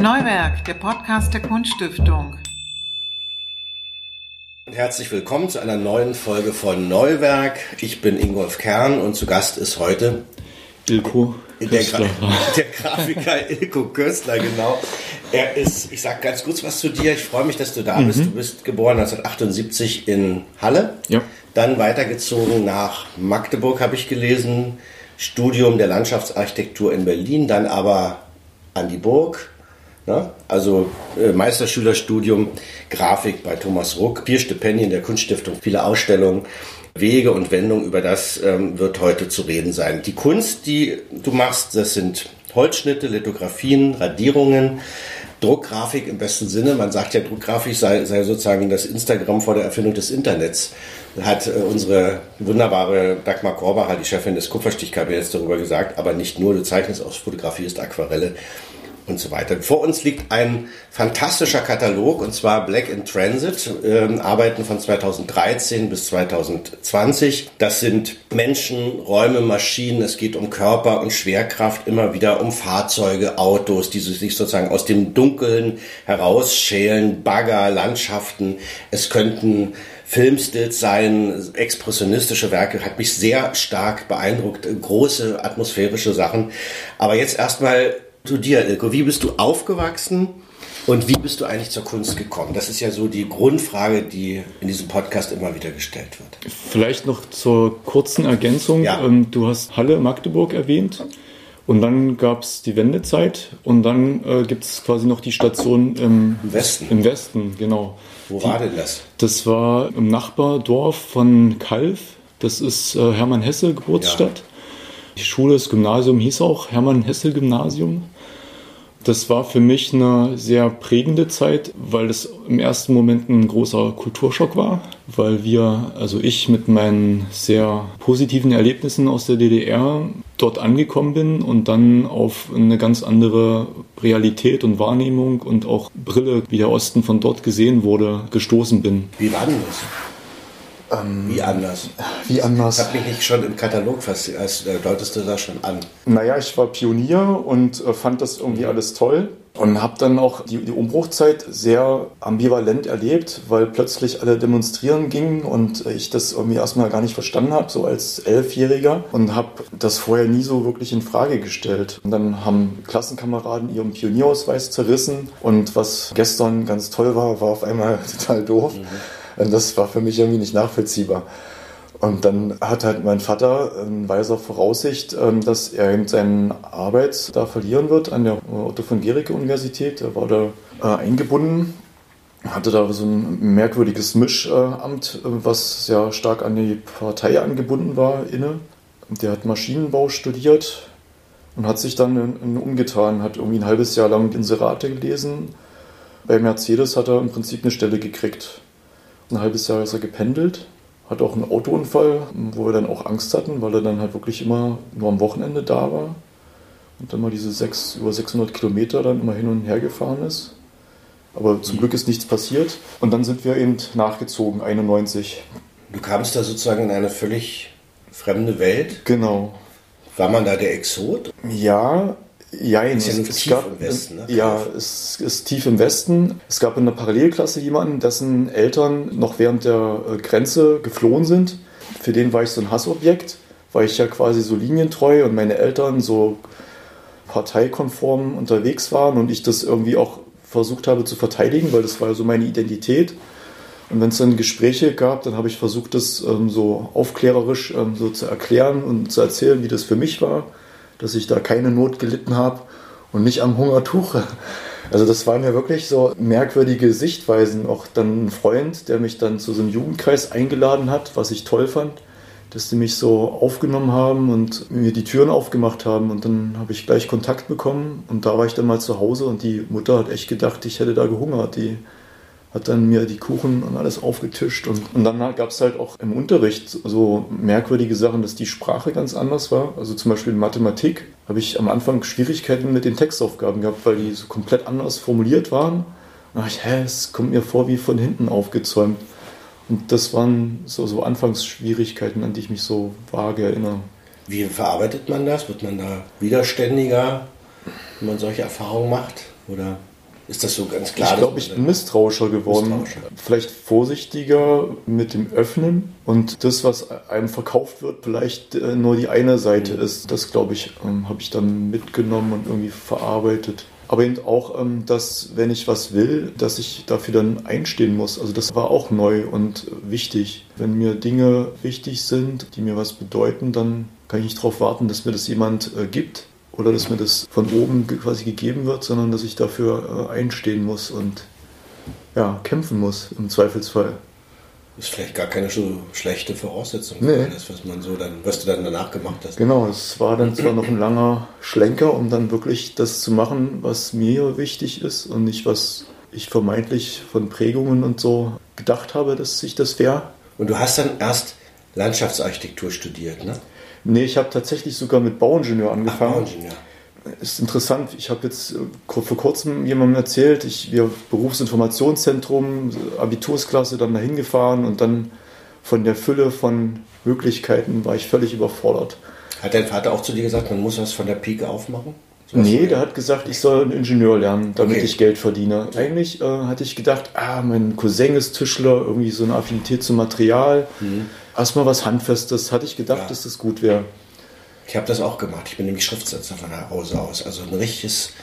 Neuwerk, der Podcast der Kunststiftung. Herzlich willkommen zu einer neuen Folge von Neuwerk. Ich bin Ingolf Kern und zu Gast ist heute Ilko Köstler. Der Grafiker Ilko Köstler, genau. Er ist, ich sage ganz kurz was zu dir. Ich freue mich, dass du da bist. Du bist geboren 1978 in Halle. Ja. Dann weitergezogen nach Magdeburg, habe ich gelesen. Studium der Landschaftsarchitektur in Berlin, dann aber an die Burg. Ne? Also Meisterschülerstudium Grafik bei Thomas Ruck, 4 Stipendien der Kunststiftung, viele Ausstellungen, Wege und Wendungen, über das wird heute zu reden sein. Die Kunst, die du machst, das sind Holzschnitte, Lithografien, Radierungen, Druckgrafik im besten Sinne. Man sagt ja, Druckgrafik sei sozusagen das Instagram vor der Erfindung des Internets. Hat unsere wunderbare Dagmar Korbacher, die Chefin des Kupferstichkabinetts, darüber gesagt. Aber nicht nur, du zeichnest aus, fotografierst Aquarelle und so weiter. Vor uns liegt ein fantastischer Katalog, und zwar Black in Transit, Arbeiten von 2013 bis 2020. Das sind Menschen, Räume, Maschinen, es geht um Körper und Schwerkraft, immer wieder um Fahrzeuge, Autos, die sich sozusagen aus dem Dunkeln herausschälen, Bagger, Landschaften. Es könnten Filmstills sein, expressionistische Werke, hat mich sehr stark beeindruckt, große atmosphärische Sachen. Aber jetzt erstmal zu dir, Ilko. Wie bist du aufgewachsen und wie bist du eigentlich zur Kunst gekommen? Das ist ja so die Grundfrage, die in diesem Podcast immer wieder gestellt wird. Vielleicht noch zur kurzen Ergänzung. Ja. Du hast Halle, Magdeburg erwähnt und dann gab es die Wendezeit und dann gibt es quasi noch die Station im Westen. Im Westen, genau. Wo war denn das? Das war im Nachbardorf von Calw. Das ist Hermann Hesse Geburtsstadt. Ja. Die Schule, das Gymnasium hieß auch Hermann-Hesse-Gymnasium. Das war für mich eine sehr prägende Zeit, weil es im ersten Moment ein großer Kulturschock war, weil ich mit meinen sehr positiven Erlebnissen aus der DDR dort angekommen bin und dann auf eine ganz andere Realität und Wahrnehmung und auch Brille, wie der Osten von dort gesehen wurde, gestoßen bin. Wie war denn das? Wie anders? Wie anders? Ich habe mich nicht schon im Katalog fast, deutest du das schon an? Naja, ich war Pionier und fand das irgendwie alles toll und habe dann auch die Umbruchzeit sehr ambivalent erlebt, weil plötzlich alle demonstrieren gingen und ich das irgendwie erstmal gar nicht verstanden habe, so als 11-Jähriger, und habe das vorher nie so wirklich in Frage gestellt. Und dann haben Klassenkameraden ihren Pionierausweis zerrissen und was gestern ganz toll war auf einmal total doof. Und das war für mich irgendwie nicht nachvollziehbar. Und dann hat halt mein Vater in weiser Voraussicht, dass er eben seine Arbeit da verlieren wird an der Otto von Guericke Universität. Er war da eingebunden, hatte da so ein merkwürdiges Mischamt, was sehr stark an die Partei angebunden war, inne. Der hat Maschinenbau studiert und hat sich dann umgetan, hat irgendwie ein halbes Jahr lang Inserate gelesen. Bei Mercedes hat er im Prinzip eine Stelle gekriegt. Ein halbes Jahr ist er gependelt, hat auch einen Autounfall, wo wir dann auch Angst hatten, weil er dann halt wirklich immer nur am Wochenende da war und dann mal diese über 600 Kilometer dann immer hin und her gefahren ist. Aber zum Glück ist nichts passiert und dann sind wir eben nachgezogen, 91. Du kamst da sozusagen in eine völlig fremde Welt? Genau. War man da der Exot? Ja. Ja, ist ja tief im Westen, ne? Ja, es ist tief im Westen. Es gab in der Parallelklasse jemanden, dessen Eltern noch während der Grenze geflohen sind. Für den war ich so ein Hassobjekt, weil ich ja quasi so linientreu und meine Eltern so parteikonform unterwegs waren und ich das irgendwie auch versucht habe zu verteidigen, weil das war ja so meine Identität. Und wenn es dann Gespräche gab, dann habe ich versucht, das so aufklärerisch so zu erklären und zu erzählen, wie das für mich war, dass ich da keine Not gelitten habe und nicht am Hungertuch. Also das waren ja wirklich so merkwürdige Sichtweisen. Auch dann ein Freund, der mich dann zu so einem Jugendkreis eingeladen hat, was ich toll fand, dass die mich so aufgenommen haben und mir die Türen aufgemacht haben. Und dann habe ich gleich Kontakt bekommen und da war ich dann mal zu Hause und die Mutter hat echt gedacht, ich hätte da gehungert. Die hat dann mir die Kuchen und alles aufgetischt. Und dann gab es halt auch im Unterricht so merkwürdige Sachen, dass die Sprache ganz anders war. Also zum Beispiel in Mathematik habe ich am Anfang Schwierigkeiten mit den Textaufgaben gehabt, weil die so komplett anders formuliert waren. Da dachte ich, es kommt mir vor wie von hinten aufgezäumt. Und das waren so Anfangsschwierigkeiten, an die ich mich so vage erinnere. Wie verarbeitet man das? Wird man da widerständiger, wenn man solche Erfahrungen macht? Oder? Ist das so ganz klar? Ich glaube, ich bin misstrauischer geworden. Vielleicht vorsichtiger mit dem Öffnen und das, was einem verkauft wird, vielleicht nur die eine Seite ist. Das, glaube ich, habe ich dann mitgenommen und irgendwie verarbeitet. Aber eben auch, dass, wenn ich was will, dass ich dafür dann einstehen muss. Also das war auch neu und wichtig. Wenn mir Dinge wichtig sind, die mir was bedeuten, dann kann ich nicht darauf warten, dass mir das jemand gibt oder dass mir das von oben quasi gegeben wird, sondern dass ich dafür einstehen muss und ja, kämpfen muss im Zweifelsfall. Das ist vielleicht gar keine so schlechte Voraussetzung für das, was du dann danach gemacht hast. Genau, es war dann zwar noch ein langer Schlenker, um dann wirklich das zu machen, was mir wichtig ist und nicht, was ich vermeintlich von Prägungen und so gedacht habe, dass ich das wäre. Und du hast dann erst Landschaftsarchitektur studiert, ne? Nee, ich habe tatsächlich sogar mit Bauingenieur angefangen. Bauingenieur. Ist interessant, ich habe jetzt vor kurzem jemandem erzählt, wir Berufsinformationszentrum, Abitursklasse, dann dahin gefahren und dann von der Fülle von Möglichkeiten war ich völlig überfordert. Hat dein Vater auch zu dir gesagt, man muss was von der Pike aufmachen? Nee, der hat gesagt, ich soll einen Ingenieur lernen, damit ich Geld verdiene. Eigentlich hatte ich gedacht, mein Cousin ist Tischler, irgendwie so eine Affinität zum Material. Erstmal was Handfestes, hatte ich gedacht, dass das gut wäre. Ich habe das auch gemacht. Ich bin nämlich Schriftsetzer von Hause aus. Also ein richtiges,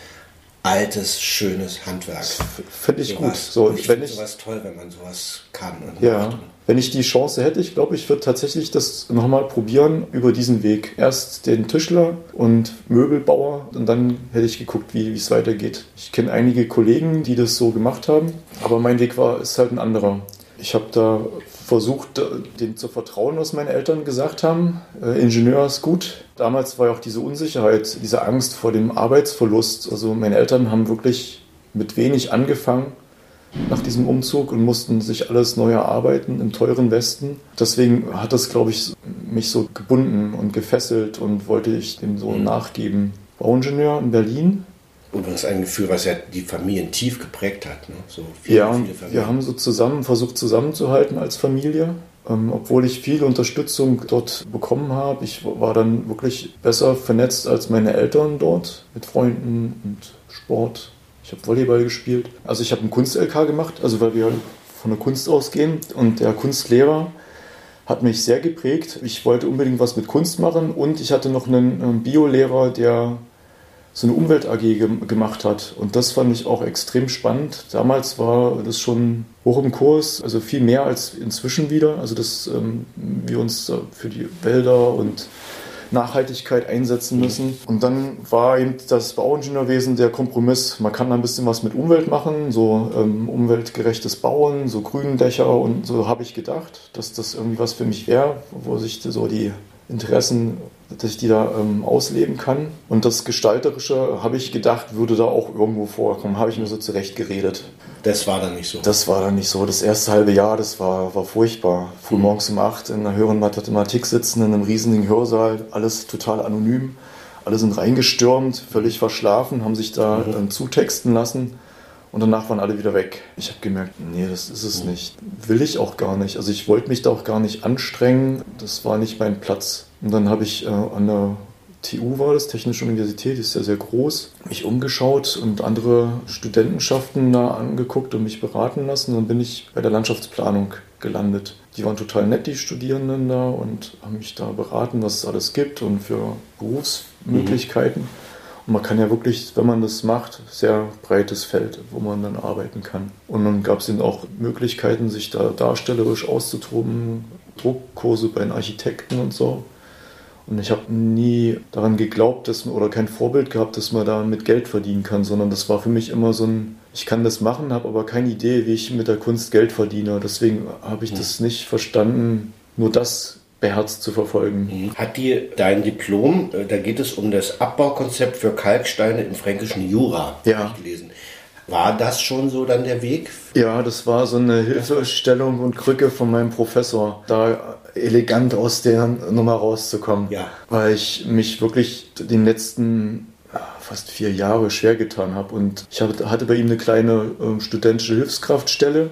altes, schönes Handwerk. Finde ich gut. So, ich finde sowas toll, wenn man sowas kann. Und macht. Wenn ich die Chance hätte, ich glaube, ich würde tatsächlich das nochmal probieren über diesen Weg. Erst den Tischler und Möbelbauer und dann hätte ich geguckt, wie es weitergeht. Ich kenne einige Kollegen, die das so gemacht haben, aber mein Weg ist halt ein anderer. Ich habe da versucht, dem zu vertrauen, was meine Eltern gesagt haben. Ingenieur ist gut. Damals war ja auch diese Unsicherheit, diese Angst vor dem Arbeitsverlust. Also meine Eltern haben wirklich mit wenig angefangen nach diesem Umzug und mussten sich alles neu erarbeiten im teuren Westen. Deswegen hat das, glaube ich, mich so gebunden und gefesselt und wollte ich dem so nachgeben. Bauingenieur in Berlin. Und das ist ein Gefühl, was ja die Familien tief geprägt hat. Ne? So viele Familien. Wir haben so versucht zusammenzuhalten als Familie. Obwohl ich viel Unterstützung dort bekommen habe. Ich war dann wirklich besser vernetzt als meine Eltern dort mit Freunden und Sport. Ich habe Volleyball gespielt. Also ich habe einen Kunst-LK gemacht, also weil wir von der Kunst ausgehen. Und der Kunstlehrer hat mich sehr geprägt. Ich wollte unbedingt was mit Kunst machen und ich hatte noch einen Biolehrer, der so eine Umwelt-AG gemacht hat. Und das fand ich auch extrem spannend. Damals war das schon hoch im Kurs, also viel mehr als inzwischen wieder. Also dass wir uns für die Wälder und Nachhaltigkeit einsetzen müssen. Und dann war eben das Bauingenieurwesen der Kompromiss. Man kann da ein bisschen was mit Umwelt machen, so umweltgerechtes Bauen, so Gründächer und so habe ich gedacht, dass das irgendwie was für mich wäre, wo sich so die Interessen, dass ich die da ausleben kann. Und das Gestalterische, habe ich gedacht, würde da auch irgendwo vorkommen. Habe ich mir so zurecht geredet. Das war dann nicht so? Das war dann nicht so. Das erste halbe Jahr, das war furchtbar. Frühmorgens um 8 in einer höheren Mathematik sitzen, in einem riesigen Hörsaal, alles total anonym. Alle sind reingestürmt, völlig verschlafen, haben sich da zutexten lassen. Und danach waren alle wieder weg. Ich habe gemerkt, nee, das ist es nicht. Will ich auch gar nicht. Also ich wollte mich da auch gar nicht anstrengen. Das war nicht mein Platz. Und dann habe ich an der TU war das, Technische Universität, die ist ja sehr groß, mich umgeschaut und andere Studentenschaften da angeguckt und mich beraten lassen. Dann bin ich bei der Landschaftsplanung gelandet. Die waren total nett, die Studierenden da, und haben mich da beraten, was es alles gibt und für Berufsmöglichkeiten. Und man kann ja wirklich, wenn man das macht, sehr breites Feld, wo man dann arbeiten kann. Und dann gab es eben auch Möglichkeiten, sich da darstellerisch auszutoben, Druckkurse bei den Architekten und so. Und ich habe nie daran geglaubt, oder kein Vorbild gehabt, dass man da mit Geld verdienen kann, sondern das war für mich immer so ein, ich kann das machen, habe aber keine Idee, wie ich mit der Kunst Geld verdiene. Deswegen habe ich das nicht verstanden, nur das beherzt zu verfolgen. Hat dir dein Diplom, da geht es um das Abbaukonzept für Kalksteine im fränkischen Jura, habe ich gelesen. War das schon so dann der Weg? Ja, das war so eine Hilfestellung und Krücke von meinem Professor, da elegant aus der Nummer rauszukommen. Ja. Weil ich mich wirklich den letzten fast 4 Jahre schwer getan habe. Und ich hatte bei ihm eine kleine studentische Hilfskraftstelle.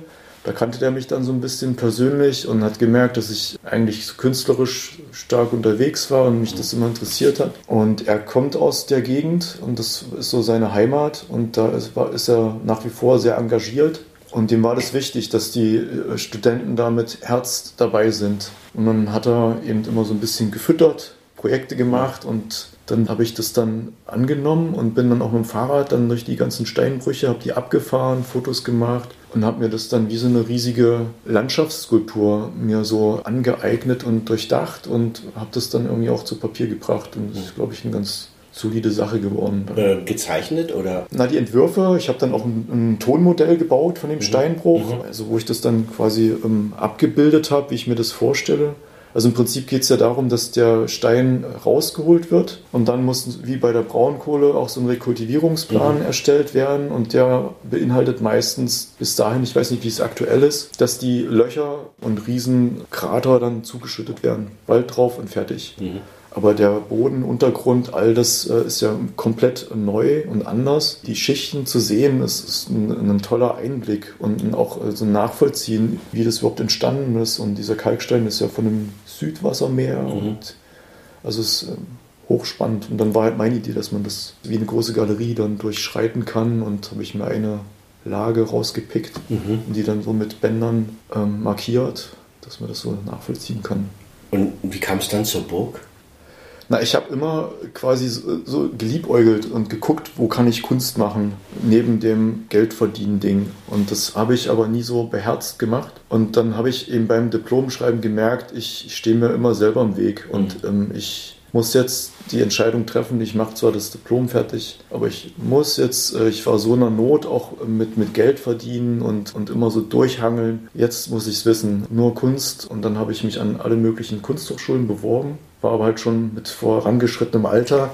Da kannte der mich dann so ein bisschen persönlich und hat gemerkt, dass ich eigentlich so künstlerisch stark unterwegs war und mich das immer interessiert hat. Und er kommt aus der Gegend und das ist so seine Heimat und da ist er nach wie vor sehr engagiert. Und dem war das wichtig, dass die Studenten da mit Herz dabei sind. Und dann hat er eben immer so ein bisschen gefüttert, Projekte gemacht und dann habe ich das dann angenommen und bin dann auch mit dem Fahrrad dann durch die ganzen Steinbrüche, habe die abgefahren, Fotos gemacht und habe mir das dann wie so eine riesige Landschaftsskulptur mir so angeeignet und durchdacht und habe das dann irgendwie auch zu Papier gebracht und das ist, glaube ich, eine ganz solide Sache geworden. Gezeichnet oder? Na, die Entwürfe, ich habe dann auch ein Tonmodell gebaut von dem Steinbruch, also wo ich das dann quasi abgebildet habe, wie ich mir das vorstelle. Also im Prinzip geht es ja darum, dass der Stein rausgeholt wird und dann muss wie bei der Braunkohle auch so ein Rekultivierungsplan erstellt werden und der beinhaltet meistens bis dahin, ich weiß nicht, wie es aktuell ist, dass die Löcher und Riesenkrater dann zugeschüttet werden. Wald drauf und fertig. Aber der Boden, Untergrund, all das ist ja komplett neu und anders. Die Schichten zu sehen, ist ein toller Einblick und auch so ein Nachvollziehen, wie das überhaupt entstanden ist. Und dieser Kalkstein ist ja von einem Südwassermeer und also es ist hochspannend. Und dann war halt meine Idee, dass man das wie eine große Galerie dann durchschreiten kann und habe ich mir eine Lage rausgepickt und die dann so mit Bändern markiert, dass man das so nachvollziehen kann. Und wie kam es dann zur Burg? Na, ich habe immer quasi so geliebäugelt und geguckt, wo kann ich Kunst machen, neben dem Geldverdienen-Ding. Und das habe ich aber nie so beherzt gemacht. Und dann habe ich eben beim Diplomschreiben gemerkt, ich stehe mir immer selber im Weg. Und ich muss jetzt die Entscheidung treffen, ich mache zwar das Diplom fertig, aber ich muss jetzt, ich war so in der Not, auch mit Geld verdienen und immer so durchhangeln. Jetzt muss ich es wissen, nur Kunst. Und dann habe ich mich an alle möglichen Kunsthochschulen beworben. War aber halt schon mit vorangeschrittenem Alter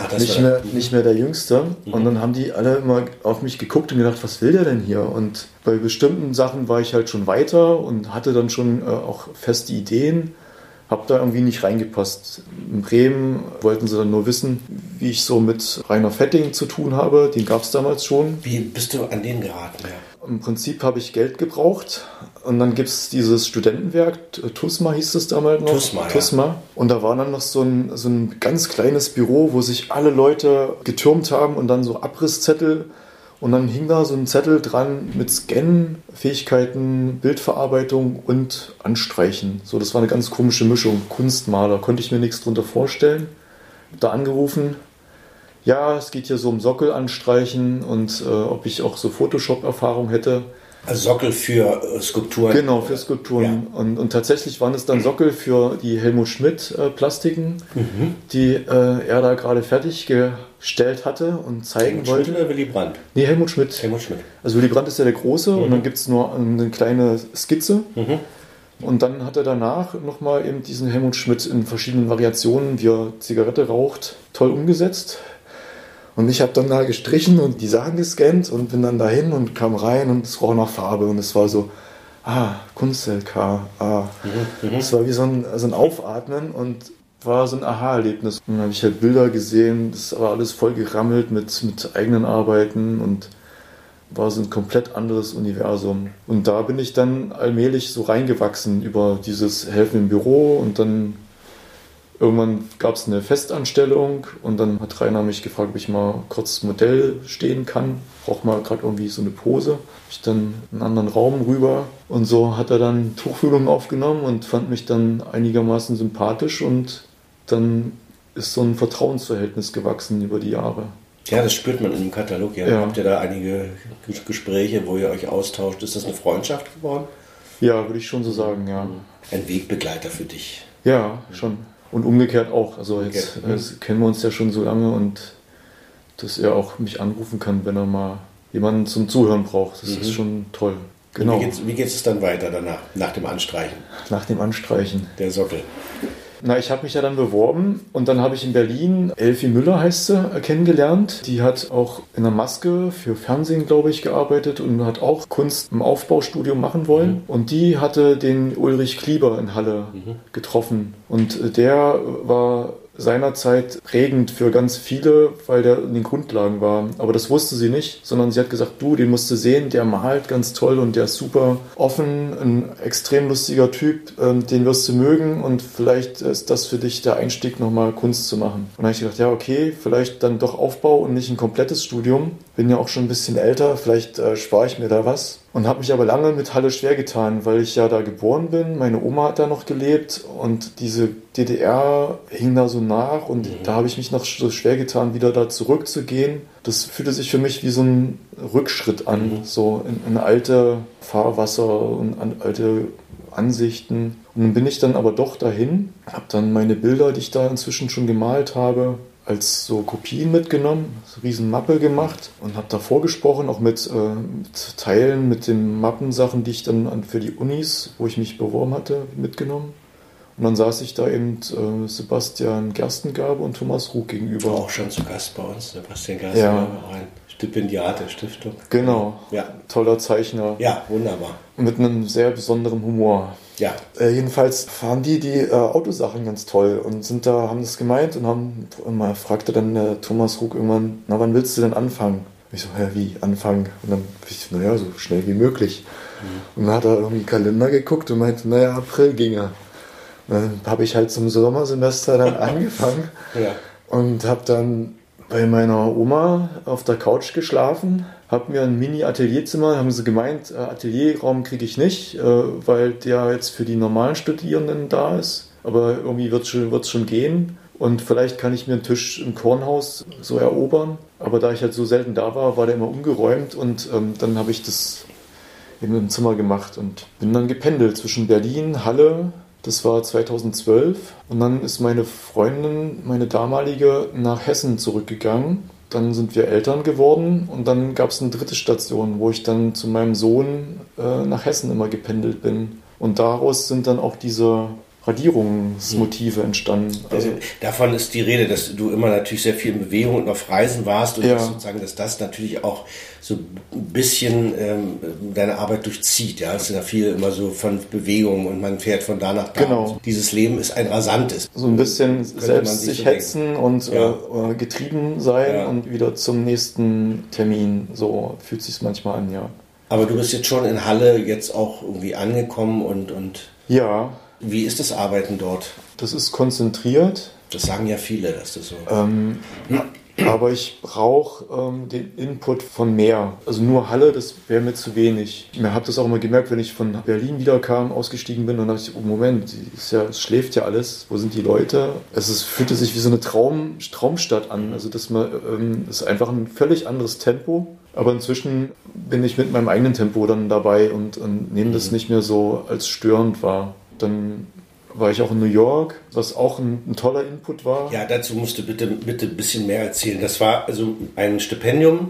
nicht mehr der Jüngste. Und dann haben die alle immer auf mich geguckt und gedacht, was will der denn hier? Und bei bestimmten Sachen war ich halt schon weiter und hatte dann schon auch feste Ideen. Habe da irgendwie nicht reingepasst. In Bremen wollten sie dann nur wissen, wie ich so mit Rainer Fetting zu tun habe. Den gab es damals schon. Wie bist du an den geraten? Ja. Im Prinzip habe ich Geld gebraucht. Und dann gibt es dieses Studentenwerk, TUSMA hieß es damals noch. TUSMA. Ja. Und da war dann noch so ein ganz kleines Büro, wo sich alle Leute getürmt haben und dann so Abrisszettel. Und dann hing da so ein Zettel dran mit Scannen, Fähigkeiten, Bildverarbeitung und Anstreichen. So, das war eine ganz komische Mischung. Kunstmaler, konnte ich mir nichts drunter vorstellen. Hab da angerufen. Ja, es geht hier so um Sockel anstreichen und ob ich auch so Photoshop-Erfahrung hätte. Also Sockel für Skulpturen? Genau, für Skulpturen. Ja. Und tatsächlich waren es dann Sockel für die Helmut Schmidt Plastiken, die er da gerade fertiggestellt hatte und zeigen Helmut wollte. Schmidt oder Willy Brandt? Nee, Helmut Schmidt. Helmut Schmidt. Also Willy Brandt ist ja der Große und dann gibt es nur eine kleine Skizze. Und dann hat er danach nochmal eben diesen Helmut Schmidt in verschiedenen Variationen, wie er Zigarette raucht, toll umgesetzt. Und ich habe dann da gestrichen und die Sachen gescannt und bin dann dahin und kam rein und es roch nach Farbe und es war so, Kunst-LK, Es war wie so ein Aufatmen und war so ein Aha-Erlebnis. Und dann habe ich halt Bilder gesehen, das war alles voll gerammelt mit eigenen Arbeiten und war so ein komplett anderes Universum. Und da bin ich dann allmählich so reingewachsen über dieses Helfen im Büro und dann irgendwann gab es eine Festanstellung und dann hat Rainer mich gefragt, ob ich mal kurz Modell stehen kann. Braucht mal gerade irgendwie so eine Pose. Ich dann in einen anderen Raum rüber und so hat er dann Tuchfühlung aufgenommen und fand mich dann einigermaßen sympathisch und dann ist so ein Vertrauensverhältnis gewachsen über die Jahre. Ja, das spürt man in dem Katalog. Ja. Habt ihr da einige Gespräche, wo ihr euch austauscht? Ist das eine Freundschaft geworden? Ja, würde ich schon so sagen, ja. Ein Wegbegleiter für dich? Ja, schon. Und umgekehrt auch. Also jetzt kennen wir uns ja schon so lange und dass er auch mich anrufen kann, wenn er mal jemanden zum Zuhören braucht. Das ist schon toll. Genau. Wie geht es dann weiter danach, nach dem Anstreichen? Nach dem Anstreichen. Der Sockel. Na, ich habe mich ja dann beworben und dann habe ich in Berlin Elfie Müller, heißt sie, kennengelernt. Die hat auch in der Maske für Fernsehen, glaube ich, gearbeitet und hat auch Kunst im Aufbaustudium machen wollen. Und die hatte den Ulrich Klieber in Halle getroffen. Und der war seinerzeit prägend für ganz viele, weil der in den Grundlagen war. Aber das wusste sie nicht, sondern sie hat gesagt, du, den musst du sehen, der malt ganz toll und der ist super offen, ein extrem lustiger Typ, den wirst du mögen und vielleicht ist das für dich der Einstieg, nochmal Kunst zu machen. Und dann habe ich gedacht, ja okay, vielleicht dann doch Aufbau und nicht ein komplettes Studium. Bin ja auch schon ein bisschen älter, vielleicht spare ich mir da was. Und habe mich aber lange mit Halle schwer getan, weil ich ja da geboren bin. Meine Oma hat da noch gelebt und diese DDR hing da so nach und da habe ich mich noch so schwer getan, wieder da zurückzugehen. Das fühlte sich für mich wie so ein Rückschritt an, so in alte Fahrwasser und an alte Ansichten. Und dann bin ich dann aber doch dahin, habe dann meine Bilder, die ich da inzwischen schon gemalt habe, als so Kopien mitgenommen, so eine riesen Mappe gemacht und habe da vorgesprochen, auch mit Teilen, mit den Mappensachen, die ich dann für die Unis, wo ich mich beworben hatte, mitgenommen. Und dann saß ich da eben Sebastian Gerstengabe und Thomas Rug gegenüber. Auch schon zu Gast bei uns, Sebastian Gerstengabe, auch ein Stipendiat der Stiftung. Genau, ja. Toller Zeichner. Ja, wunderbar. Mit einem sehr besonderen Humor. Ja. Jedenfalls fanden die Autosachen ganz toll und haben das gemeint und fragte dann Thomas Rug irgendwann, na, wann willst du denn anfangen? Ich so, wie anfangen? Und dann ich, naja, so schnell wie möglich. Und dann hat er irgendwie Kalender geguckt und meinte, naja, April ginge. Und dann habe ich halt zum Sommersemester dann angefangen und habe dann bei meiner Oma auf der Couch geschlafen, habe mir ein Mini-Atelierzimmer, haben sie gemeint, Atelierraum kriege ich nicht, weil der jetzt für die normalen Studierenden da ist, aber irgendwie wird's schon gehen und vielleicht kann ich mir einen Tisch im Kornhaus so erobern, aber da ich halt so selten da war, war der immer umgeräumt und dann habe ich das eben im Zimmer gemacht und bin dann gependelt zwischen Berlin, Halle. Das war 2012 und dann ist meine Freundin, meine damalige, nach Hessen zurückgegangen. Dann sind wir Eltern geworden und dann gab es eine dritte Station, wo ich dann zu meinem Sohn nach Hessen immer gependelt bin. Und daraus sind dann auch diese Radierungsmotive entstanden. Also davon ist die Rede, dass du immer natürlich sehr viel in Bewegung und auf Reisen warst und dass das natürlich auch so ein bisschen deine Arbeit durchzieht. Ja, es ist ja viel immer so von Bewegung und man fährt von da nach da. Genau. Dieses Leben ist ein rasantes. So ein bisschen selbst sich hetzen und getrieben sein und wieder zum nächsten Termin. So fühlt es sich manchmal an, ja. Aber du bist jetzt schon in Halle jetzt auch irgendwie angekommen und ja. Wie ist das Arbeiten dort? Das ist konzentriert. Das sagen ja viele, dass das so... Aber ich brauche den Input von mehr. Also nur Halle, das wäre mir zu wenig. Ich habe das auch immer gemerkt, wenn ich von Berlin wiederkam, ausgestiegen bin und dachte ich, oh Moment, es schläft ja alles. Wo sind die Leute? Fühlte sich wie so eine Traumstadt an. Also das ist einfach ein völlig anderes Tempo. Aber inzwischen bin ich mit meinem eigenen Tempo dann dabei und nehme das nicht mehr so als störend wahr. Dann war ich auch in New York, was auch ein toller Input war. Ja, dazu musst du bitte ein bisschen mehr erzählen. Das war also ein Stipendium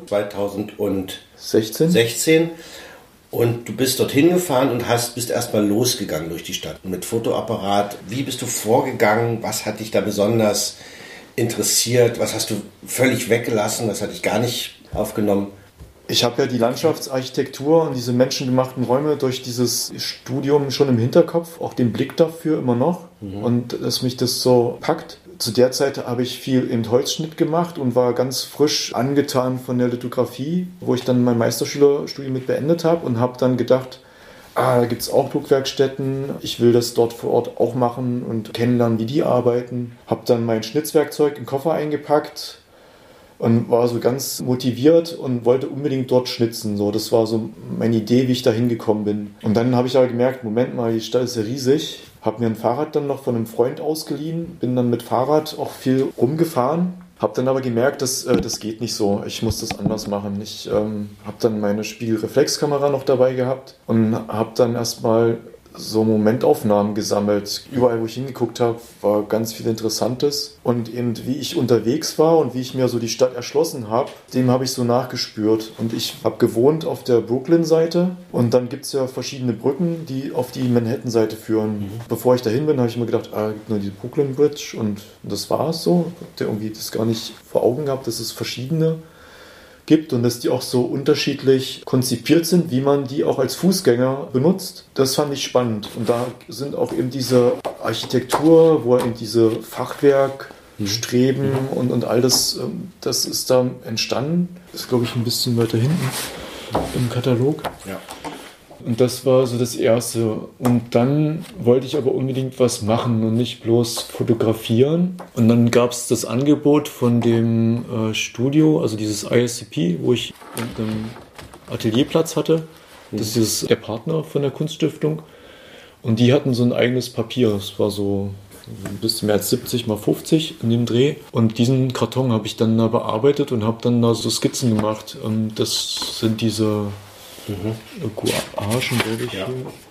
2016 und du bist dorthin gefahren und bist erstmal losgegangen durch die Stadt mit Fotoapparat. Wie bist du vorgegangen? Was hat dich da besonders interessiert? Was hast du völlig weggelassen? Was hat dich gar nicht aufgenommen? Ich habe ja die Landschaftsarchitektur und diese menschengemachten Räume durch dieses Studium schon im Hinterkopf, auch den Blick dafür immer noch und dass mich das so packt. Zu der Zeit habe ich viel im Holzschnitt gemacht und war ganz frisch angetan von der Lithografie, wo ich dann mein Meisterschülerstudium mit beendet habe und habe dann gedacht, da gibt es auch Druckwerkstätten, ich will das dort vor Ort auch machen und kennenlernen, wie die arbeiten. Habe dann mein Schnitzwerkzeug in den Koffer eingepackt und war so ganz motiviert und wollte unbedingt dort schnitzen. So, das war so meine Idee, wie ich da hingekommen bin. Und dann habe ich aber gemerkt, Moment mal, die Stadt ist ja riesig. Habe mir ein Fahrrad dann noch von einem Freund ausgeliehen, bin dann mit Fahrrad auch viel rumgefahren. Habe dann aber gemerkt, das geht nicht so. Ich muss das anders machen. Ich habe dann meine Spiegelreflexkamera noch dabei gehabt und habe dann erstmal so Momentaufnahmen gesammelt. Überall, wo ich hingeguckt habe, war ganz viel Interessantes. Und eben, wie ich unterwegs war und wie ich mir so die Stadt erschlossen habe, dem habe ich so nachgespürt. Und ich habe gewohnt auf der Brooklyn-Seite. Und dann gibt es ja verschiedene Brücken, die auf die Manhattan-Seite führen. Bevor ich dahin bin, habe ich immer gedacht, gibt nur die Brooklyn Bridge. Und das war es so. Ich habe irgendwie das gar nicht vor Augen gehabt, dass es verschiedene gibt und dass die auch so unterschiedlich konzipiert sind, wie man die auch als Fußgänger benutzt. Das fand ich spannend. Und da sind auch eben diese Architektur, wo eben diese Fachwerk Streben und all das, das ist da entstanden. Das ist, glaube ich, ein bisschen weiter hinten im Katalog. Ja. Und das war so das Erste. Und dann wollte ich aber unbedingt was machen und nicht bloß fotografieren. Und dann gab es das Angebot von dem Studio, also dieses ISCP, wo ich einen Atelierplatz hatte. Das ist der Partner von der Kunststiftung. Und die hatten so ein eigenes Papier. Es war so ein bisschen mehr als 70 mal 50 in dem Dreh. Und diesen Karton habe ich dann da bearbeitet und habe dann da so Skizzen gemacht. Und das sind diese Gouachen, glaube ich. Ja.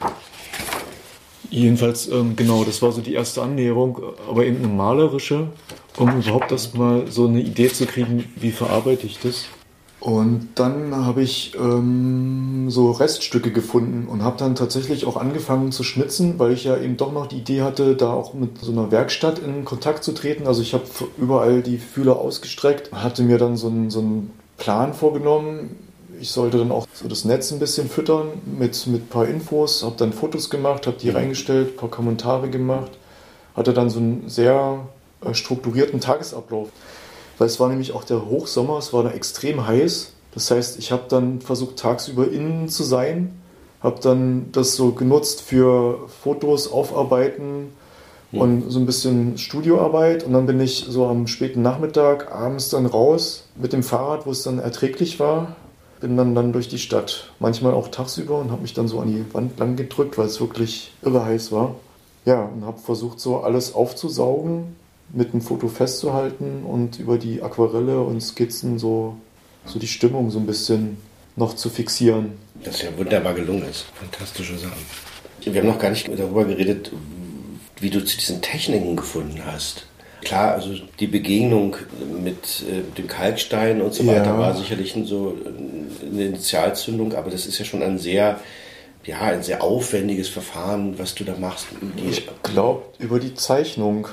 Jedenfalls, genau, das war so die erste Annäherung, aber eben eine malerische, um überhaupt erstmal so eine Idee zu kriegen, wie verarbeite ich das. Und dann habe ich so Reststücke gefunden und habe dann tatsächlich auch angefangen zu schnitzen, weil ich ja eben doch noch die Idee hatte, da auch mit so einer Werkstatt in Kontakt zu treten. Also ich habe überall die Fühler ausgestreckt, hatte mir dann so einen Plan vorgenommen. Ich sollte dann auch so das Netz ein bisschen füttern mit ein paar Infos, habe dann Fotos gemacht, habe die reingestellt, ein paar Kommentare gemacht, hatte dann so einen sehr strukturierten Tagesablauf. Weil es war nämlich auch der Hochsommer, es war da extrem heiß. Das heißt, ich habe dann versucht, tagsüber innen zu sein, habe dann das so genutzt für Fotos aufarbeiten und so ein bisschen Studioarbeit. Und dann bin ich so am späten Nachmittag, abends dann raus mit dem Fahrrad, wo es dann erträglich war. Bin dann durch die Stadt, manchmal auch tagsüber, und habe mich dann so an die Wand lang gedrückt, weil es wirklich irre heiß war. Ja, und habe versucht, so alles aufzusaugen, mit dem Foto festzuhalten und über die Aquarelle und Skizzen so die Stimmung so ein bisschen noch zu fixieren. Das ist ja wunderbar gelungen ist. Fantastische Sachen. Wir haben noch gar nicht darüber geredet, wie du zu diesen Techniken gefunden hast. Klar, also die Begegnung mit dem Kalkstein und so weiter war sicherlich eine Initialzündung, aber das ist ja schon ein sehr aufwendiges Verfahren, was du da machst. Ich glaube, über die Zeichnung.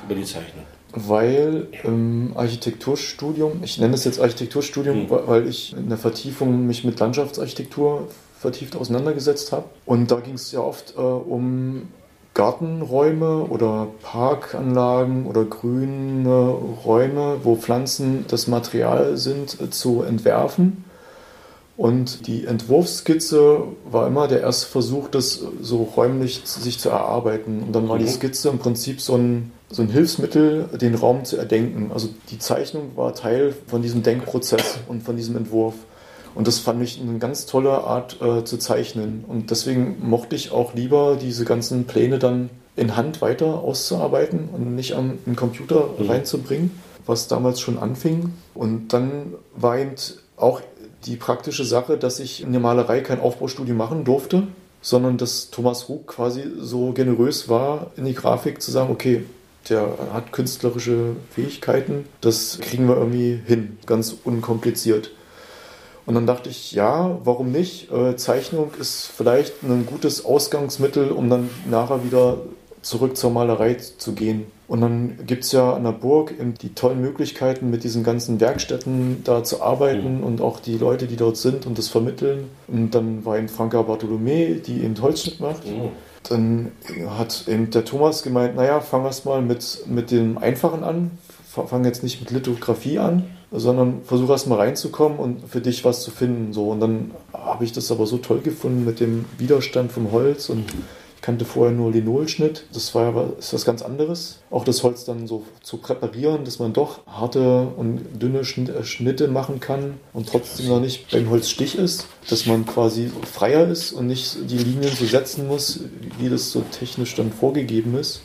Weil im Architekturstudium, ich nenne es jetzt Architekturstudium, weil ich in der Vertiefung mich mit Landschaftsarchitektur vertieft auseinandergesetzt habe. Und da ging es ja oft um Gartenräume oder Parkanlagen oder grüne Räume, wo Pflanzen das Material sind, zu entwerfen. Und die Entwurfsskizze war immer der erste Versuch, das so räumlich sich zu erarbeiten. Und dann war die Skizze im Prinzip so ein Hilfsmittel, den Raum zu erdenken. Also die Zeichnung war Teil von diesem Denkprozess und von diesem Entwurf. Und das fand ich eine ganz tolle Art zu zeichnen. Und deswegen mochte ich auch lieber diese ganzen Pläne dann in Hand weiter auszuarbeiten und nicht an den Computer reinzubringen, was damals schon anfing. Und dann war eben auch die praktische Sache, dass ich in der Malerei kein Aufbaustudium machen durfte, sondern dass Thomas Rug quasi so generös war, in die Grafik zu sagen, okay, der hat künstlerische Fähigkeiten, das kriegen wir irgendwie hin, ganz unkompliziert. Und dann dachte ich, ja, warum nicht? Zeichnung ist vielleicht ein gutes Ausgangsmittel, um dann nachher wieder zurück zur Malerei zu gehen. Und dann gibt es ja an der Burg eben die tollen Möglichkeiten, mit diesen ganzen Werkstätten da zu arbeiten und auch die Leute, die dort sind und das vermitteln. Und dann war eben Franka Bartholomä, die eben Holzschnitt macht. Dann hat eben der Thomas gemeint, naja, fang erst mal mit dem Einfachen an. Fang jetzt nicht mit Lithografie an, sondern versuch erst mal reinzukommen und für dich was zu finden. So. Und dann habe ich das aber so toll gefunden mit dem Widerstand vom Holz, und ich kannte vorher nur Linolschnitt. Das war aber was ganz anderes. Auch das Holz dann so zu präparieren, dass man doch harte und dünne Schnitte machen kann und trotzdem noch nicht beim Holzstich ist. Dass man quasi freier ist und nicht die Linien so setzen muss, wie das so technisch dann vorgegeben ist.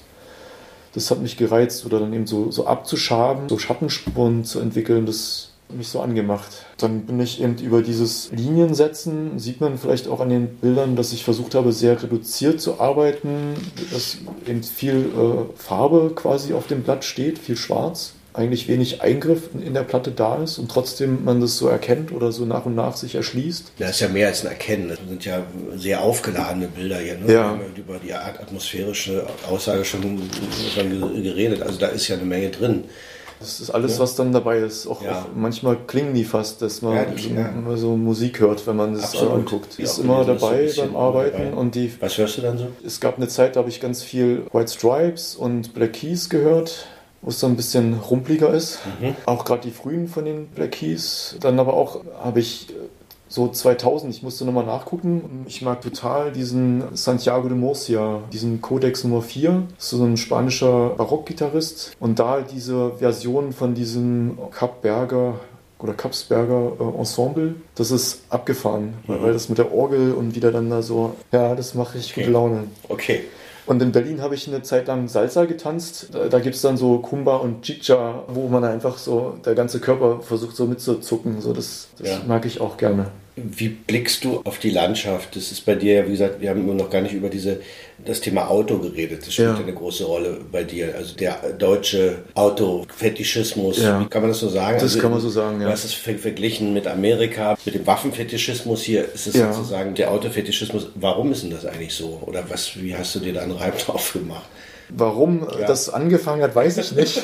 Das hat mich gereizt, oder dann eben so abzuschaben, so Schattenspuren zu entwickeln, das hat mich so angemacht. Dann bin ich eben über dieses Liniensetzen, sieht man vielleicht auch an den Bildern, dass ich versucht habe, sehr reduziert zu arbeiten, dass eben viel Farbe quasi auf dem Blatt steht, viel Schwarz. Eigentlich wenig Eingriff in der Platte da ist und trotzdem man das so erkennt oder so nach und nach sich erschließt. Das ist ja mehr als ein Erkennen. Das sind ja sehr aufgeladene Bilder hier. Ne? Ja. Wir haben über die atmosphärische Aussage schon geredet. Also da ist ja eine Menge drin. Das ist alles, was dann dabei ist. Auch manchmal klingen die fast, dass man so Musik hört, wenn man das anguckt. Die ist immer dabei beim Arbeiten. Und was hörst du dann so? Es gab eine Zeit, da habe ich ganz viel White Stripes und Black Keys gehört. wo es so ein bisschen rumpliger ist. Auch gerade die frühen von den Black Keys. Dann aber auch habe ich so 2000, ich musste nochmal nachgucken. Ich mag total diesen Santiago de Murcia, diesen Codex Nummer 4. Das ist so ein spanischer Barockgitarrist. Und da diese Version von diesem Kapsberger Ensemble, das ist abgefahren, weil das mit der Orgel und wieder dann da so, ja, das macht richtig gute Laune. Okay. Und in Berlin habe ich eine Zeit lang Salsa getanzt. Da gibt es dann so Kumba und Chicha, wo man einfach so, der ganze Körper versucht so mitzuzucken. So, das mag ich auch gerne. Wie blickst du auf die Landschaft? Das ist bei dir, wie gesagt, wir haben immer noch gar nicht über das Thema Auto geredet. Das spielt eine große Rolle bei dir. Also der deutsche Autofetischismus, wie kann man das so sagen? Das kann man so sagen, ja. Du hast es verglichen mit Amerika, mit dem Waffenfetischismus. Hier ist es sozusagen der Autofetischismus. Warum ist denn das eigentlich so? Oder wie hast du dir da einen Reib drauf gemacht? Warum das angefangen hat, weiß ich nicht.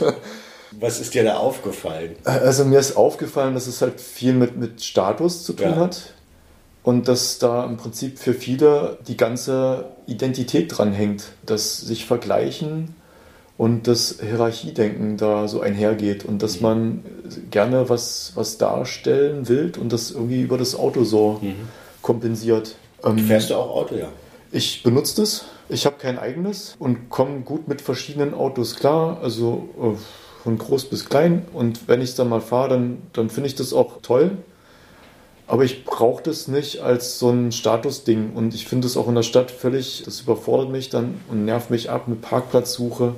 Was ist dir da aufgefallen? Also mir ist aufgefallen, dass es halt viel mit Status zu tun hat und dass da im Prinzip für viele die ganze Identität dran hängt, dass sich vergleichen und das Hierarchiedenken da so einhergeht und dass man gerne was darstellen will und das irgendwie über das Auto so kompensiert. Fährst du auch Auto, ja? Ich benutze das. Ich habe kein eigenes und komme gut mit verschiedenen Autos klar. Also von groß bis klein. Und wenn ich es dann mal fahre, dann finde ich das auch toll. Aber ich brauche das nicht als so ein Statusding. Und ich finde es auch in der Stadt das überfordert mich dann und nervt mich ab mit Parkplatzsuche.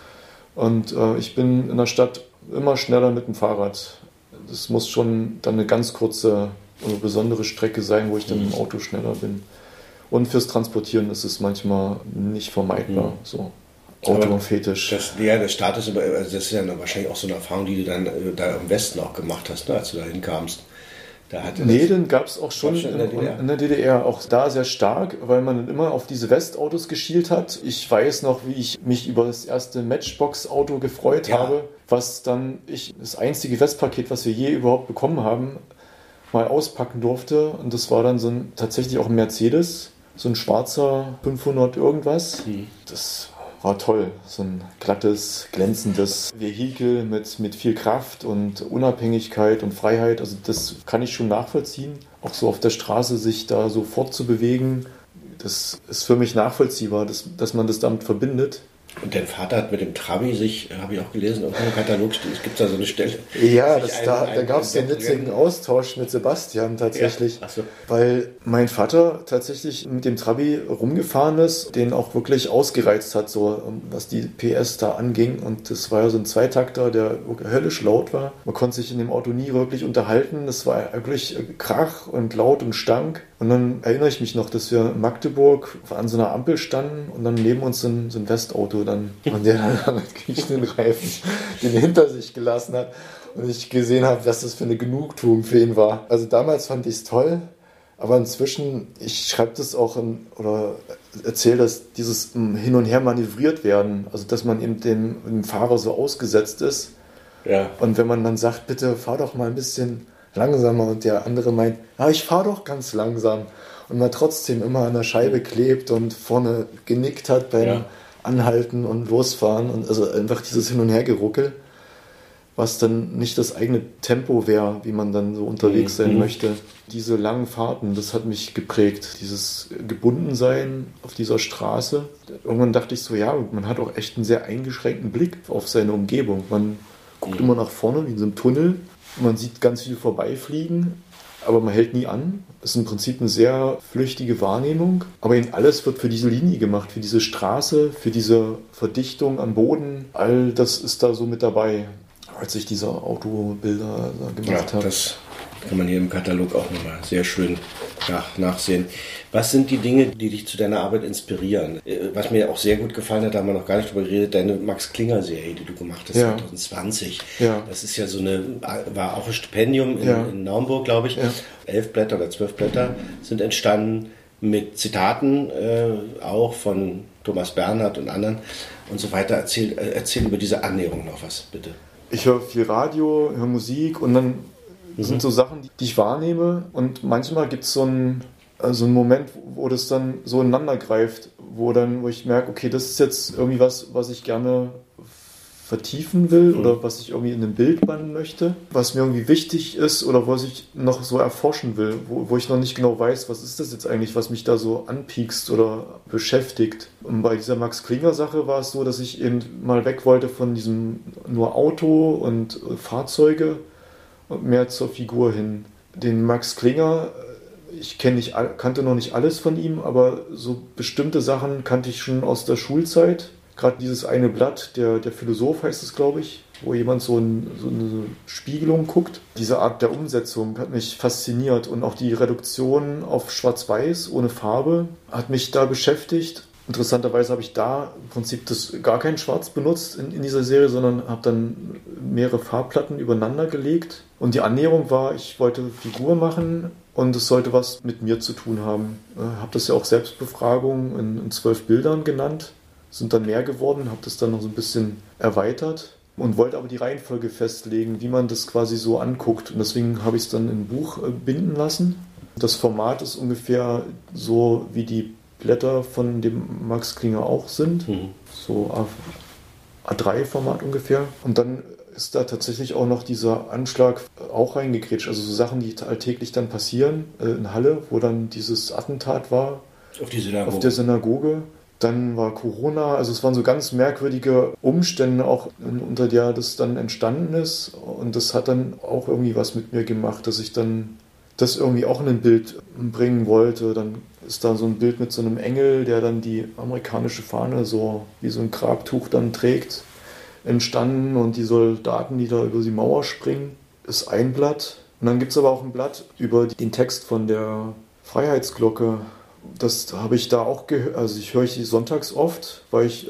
Und ich bin in der Stadt immer schneller mit dem Fahrrad. Das muss schon dann eine ganz kurze, besondere Strecke sein, wo ich dann im Auto schneller bin. Und fürs Transportieren ist es manchmal nicht vermeidbar. So. Autofetisch. Der Status, also das ist ja wahrscheinlich auch so eine Erfahrung, die du dann da im Westen auch gemacht hast, ne, als du da hinkamst. Den gab es auch schon in der DDR. Auch da sehr stark, weil man dann immer auf diese Westautos geschielt hat. Ich weiß noch, wie ich mich über das erste Matchbox-Auto gefreut habe, was dann das einzige Westpaket, was wir je überhaupt bekommen haben, mal auspacken durfte. Und das war dann tatsächlich auch ein Mercedes, so ein schwarzer 500 irgendwas. Das war toll. So ein glattes, glänzendes Vehikel mit viel Kraft und Unabhängigkeit und Freiheit. Also das kann ich schon nachvollziehen. Auch so auf der Straße sich da so fortzubewegen, das ist für mich nachvollziehbar, dass man das damit verbindet. Und dein Vater hat mit dem Trabi habe ich auch gelesen, und im Katalog gibt es da so eine Stelle. Ja, da gab es den witzigen Austausch mit Sebastian tatsächlich, weil mein Vater tatsächlich mit dem Trabi rumgefahren ist, den auch wirklich ausgereizt hat, so was die PS da anging. Und das war ja so ein Zweitakter, der höllisch laut war. Man konnte sich in dem Auto nie wirklich unterhalten. Das war wirklich Krach und laut und stank. Und dann erinnere ich mich noch, dass wir in Magdeburg an so einer Ampel standen und dann neben uns so ein Westauto dann und der dann mit kriechenden Reifen den hinter sich gelassen hat und ich gesehen habe, was das für eine Genugtuung für ihn war. Also damals fand ich es toll, aber inzwischen, ich schreibe das auch oder erzähle, dass dieses Hin und Her manövriert werden, also dass man eben dem Fahrer so ausgesetzt ist. Ja. Und wenn man dann sagt, bitte fahr doch mal ein bisschen langsamer und der andere meint, ich fahre doch ganz langsam und man trotzdem immer an der Scheibe klebt und vorne genickt hat beim Anhalten und Losfahren und also einfach dieses Hin- und Hergeruckel, was dann nicht das eigene Tempo wäre, wie man dann so unterwegs sein möchte. Diese langen Fahrten, das hat mich geprägt, dieses Gebundensein auf dieser Straße. Irgendwann dachte ich so, man hat auch echt einen sehr eingeschränkten Blick auf seine Umgebung. Man guckt immer nach vorne wie in so einem Tunnel. Man sieht ganz viel vorbeifliegen, aber man hält nie an. Das ist im Prinzip eine sehr flüchtige Wahrnehmung. Aber eben alles wird für diese Linie gemacht, für diese Straße, für diese Verdichtung am Boden. All das ist da so mit dabei, als ich diese Autobilder gemacht habe. Das kann man hier im Katalog auch nochmal sehr schön nachsehen. Was sind die Dinge, die dich zu deiner Arbeit inspirieren? Was mir auch sehr gut gefallen hat, da haben wir noch gar nicht drüber geredet, deine Max-Klinger-Serie, die du gemacht hast 2020. Ja. Das ist ja war auch ein Stipendium in Naumburg, glaube ich. Ja. 11 Blätter oder 12 Blätter sind entstanden mit Zitaten auch von Thomas Bernhard und anderen und so weiter. Erzähl über diese Annäherung noch was, bitte. Ich höre viel Radio, höre Musik und dann sind so Sachen, die ich wahrnehme und manchmal gibt es so einen Moment, wo das dann so ineinander greift, wo ich merke, okay, das ist jetzt irgendwie was ich gerne vertiefen will oder was ich irgendwie in einem Bild bannen möchte, was mir irgendwie wichtig ist oder was ich noch so erforschen will, wo ich noch nicht genau weiß, was ist das jetzt eigentlich, was mich da so anpiekst oder beschäftigt. Und bei dieser Max Klinger Sache war es so, dass ich eben mal weg wollte von diesem nur Auto und Fahrzeuge und mehr zur Figur hin. Den Max Klinger, kannte noch nicht alles von ihm, aber so bestimmte Sachen kannte ich schon aus der Schulzeit. Gerade dieses eine Blatt, der Philosoph heißt es, glaube ich, wo jemand so eine Spiegelung guckt. Diese Art der Umsetzung hat mich fasziniert und auch die Reduktion auf Schwarz-Weiß ohne Farbe hat mich da beschäftigt. Interessanterweise habe ich da im Prinzip gar kein Schwarz benutzt in dieser Serie, sondern habe dann mehrere Farbplatten übereinander gelegt. Und die Annäherung war, ich wollte Figur machen und es sollte was mit mir zu tun haben. Habe das ja auch Selbstbefragung in 12 Bildern genannt. Sind dann mehr geworden, habe das dann noch so ein bisschen erweitert und wollte aber die Reihenfolge festlegen, wie man das quasi so anguckt. Und deswegen habe ich es dann in ein Buch binden lassen. Das Format ist ungefähr so, wie die Blätter von dem Max Klinger auch sind. So A3-Format ungefähr. Und dann ist da tatsächlich auch noch dieser Anschlag auch reingekrätscht. Also so Sachen, die alltäglich dann passieren in Halle, wo dann dieses Attentat war. Auf der Synagoge. Dann war Corona, also es waren so ganz merkwürdige Umstände, auch unter der das dann entstanden ist. Und das hat dann auch irgendwie was mit mir gemacht, dass ich dann das irgendwie auch in ein Bild bringen wollte. Dann ist da so ein Bild mit so einem Engel, der dann die amerikanische Fahne so wie so ein Grabtuch dann trägt, entstanden. Und die Soldaten, die da über die Mauer springen, ist ein Blatt. Und dann gibt es aber auch ein Blatt über den Text von der Freiheitsglocke. Das habe ich da auch gehört, also ich höre die sonntags oft, weil ich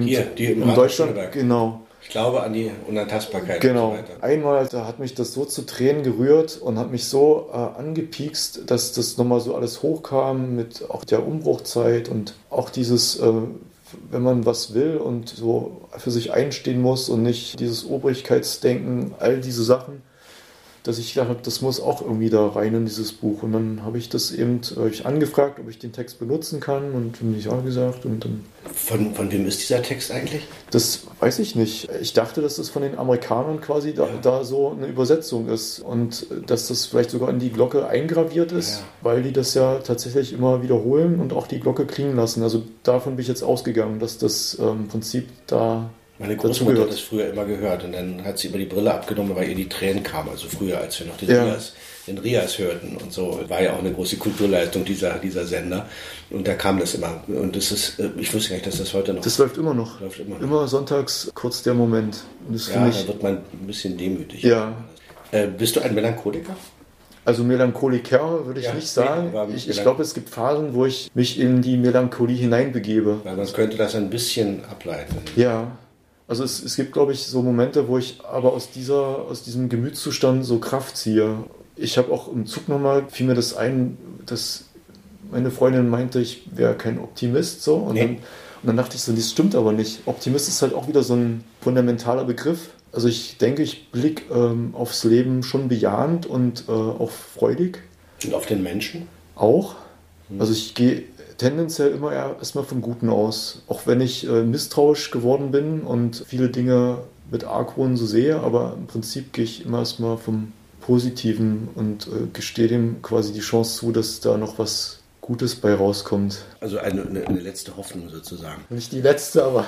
in Deutschland, genau. Ich glaube an die Unantastbarkeit. Genau. Und so weiter. Einmal, da hat mich das so zu Tränen gerührt und hat mich so angepiekst, dass das nochmal so alles hochkam mit auch der Umbruchzeit und auch dieses, wenn man was will und so für sich einstehen muss und nicht dieses Obrigkeitsdenken, all diese Sachen, dass ich gedacht habe, das muss auch irgendwie da rein in dieses Buch. Und dann habe ich das eben angefragt, ob ich den Text benutzen kann und dann habe ich ja gesagt. Und dann Von wem ist dieser Text eigentlich? Das weiß ich nicht. Ich dachte, dass das von den Amerikanern quasi da so eine Übersetzung ist und dass das vielleicht sogar in die Glocke eingraviert ist, weil die das ja tatsächlich immer wiederholen und auch die Glocke klingen lassen. Also davon bin ich jetzt ausgegangen, dass das im Prinzip da... Meine Großmutter hat das früher immer gehört und dann hat sie immer die Brille abgenommen, weil ihr die Tränen kamen. Also früher, als wir noch den Rias hörten und so, war ja auch eine große Kulturleistung dieser Sender. Und da kam das immer. Und das ist, ich wusste gar nicht, dass das heute noch... Das läuft immer noch. Immer sonntags kurz der Moment. Und das da wird man ein bisschen demütig. Ja. Bist du ein Melancholiker? Also Melancholiker würde ich nicht sagen. Ich glaube, es gibt Phasen, wo ich mich in die Melancholie hineinbegebe. Weil man könnte das ein bisschen ableiten. Ja. Also es gibt, glaube ich, so Momente, wo ich aber aus diesem Gemütszustand so Kraft ziehe. Ich habe auch im Zug nochmal, fiel mir das ein, dass meine Freundin meinte, ich wäre kein Optimist. So. Und dann dachte ich so, das stimmt aber nicht. Optimist ist halt auch wieder so ein fundamentaler Begriff. Also ich denke, ich blicke aufs Leben schon bejahend und auch freudig. Und auf den Menschen? Auch. Also ich gehe tendenziell immer erstmal vom Guten aus. Auch wenn ich misstrauisch geworden bin und viele Dinge mit Argwohn so sehe, aber im Prinzip gehe ich immer erstmal vom Positiven und gestehe dem quasi die Chance zu, dass da noch was Gutes bei rauskommt. Also eine letzte Hoffnung sozusagen. Nicht die letzte, aber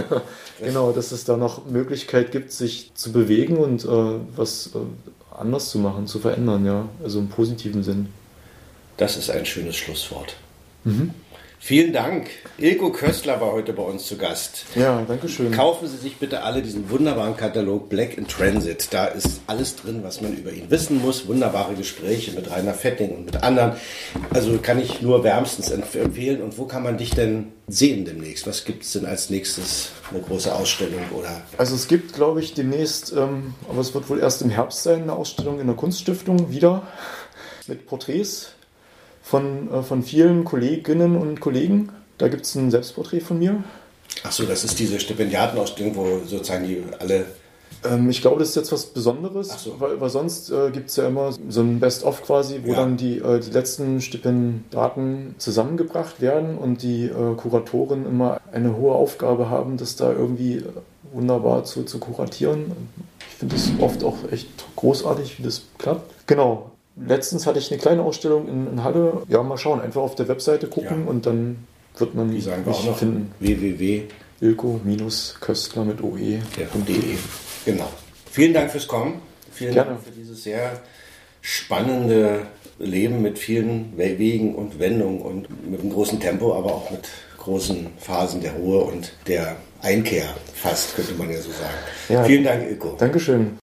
genau, dass es da noch Möglichkeit gibt, sich zu bewegen und was anders zu machen, zu verändern, ja. Also im positiven Sinn. Das ist ein schönes Schlusswort. Vielen Dank. Ilko Köstler war heute bei uns zu Gast. Ja, danke schön. Kaufen Sie sich bitte alle diesen wunderbaren Katalog Black in Transit. Da ist alles drin, was man über ihn wissen muss. Wunderbare Gespräche mit Rainer Fetting und mit anderen. Also kann ich nur wärmstens empfehlen. Und wo kann man dich denn sehen demnächst? Was gibt es denn als nächstes? Eine große Ausstellung oder? Also es gibt, glaube ich, demnächst, aber es wird wohl erst im Herbst sein, eine Ausstellung in der Kunststiftung wieder mit Porträts von vielen Kolleginnen und Kollegen. Da gibt es ein Selbstporträt von mir. Achso, das ist diese Stipendiatenausstellung, wo sozusagen die alle... Ich glaube, das ist jetzt was Besonderes, weil sonst gibt es ja immer so ein Best-of quasi, wo dann die letzten Stipendiaten zusammengebracht werden und die Kuratoren immer eine hohe Aufgabe haben, dass da irgendwie wunderbar zu kuratieren. Ich finde es oft auch echt großartig, wie das klappt. Genau. Letztens hatte ich eine kleine Ausstellung in Halle. Ja, mal schauen. Einfach auf der Webseite gucken und dann wird man mich finden. www.ilko-köstler mit oe.de. Genau. Vielen Dank fürs Kommen. Vielen Dank für dieses sehr spannende Leben mit vielen Wegen und Wendungen und mit einem großen Tempo, aber auch mit großen Phasen der Ruhe und der Einkehr fast, könnte man ja so sagen. Ja, vielen Dank, Ilko. Dankeschön.